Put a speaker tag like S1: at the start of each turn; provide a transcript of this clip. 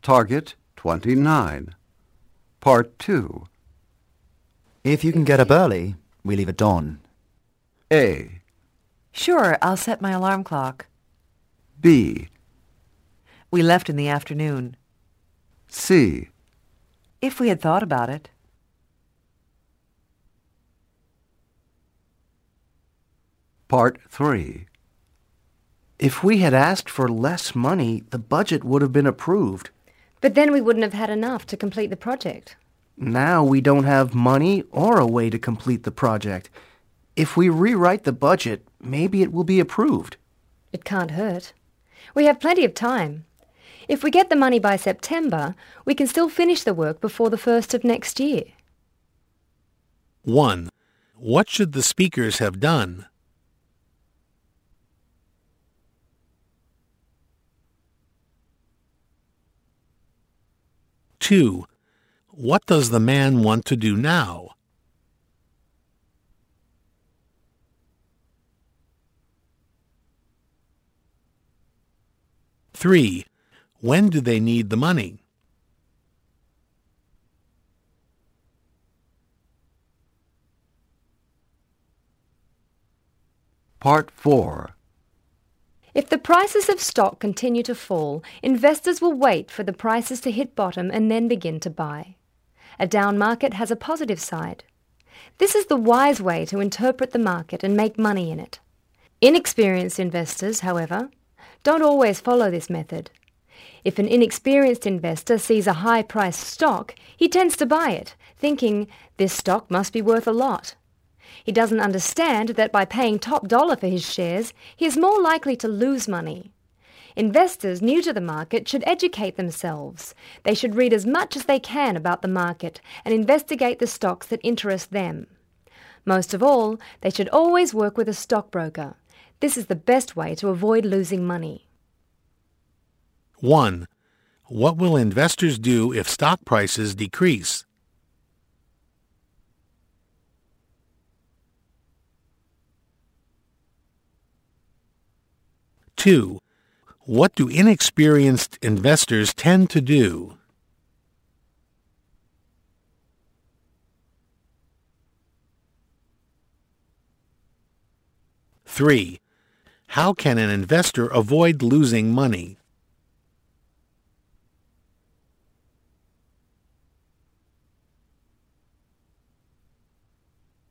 S1: Target 29. Part 2.
S2: If you can get up early, we leave at dawn.
S1: A.
S3: Sure, I'll set my alarm clock.
S1: B.
S3: We left in the afternoon.
S1: C.
S3: If we had thought about it.
S1: Part 3.
S4: If we had asked for less money, the budget would have been approved.
S5: But then we wouldn't have had enough to complete the project.
S4: Now we don't have money or a way to complete the project. If we rewrite the budget, maybe it will be approved.
S5: It can't hurt. We have plenty of time. If we get the money by September, we can still finish the work before the 1st of next year.
S6: 1. What should the speakers have done? Two. What does the man want to do now? 3. When do they need the money?
S1: Part 4.
S5: If the prices of stock continue to fall, investors will wait for the prices to hit bottom and then begin to buy. A down market has a positive side. This is the wise way to interpret the market and make money in it. Inexperienced investors, however, don't always follow this method. If an inexperienced investor sees a high-priced stock, he tends to buy it, thinking this stock must be worth a lot. He doesn't understand that by paying top dollar for his shares, he is more likely to lose money. Investors new to the market should educate themselves. They should read as much as they can about the market and investigate the stocks that interest them. Most of all, they should always work with a stockbroker. This is the best way to avoid losing money.
S6: 1. What will investors do if stock prices decrease? 2. What do inexperienced investors tend to do? 3. How can an investor avoid losing money?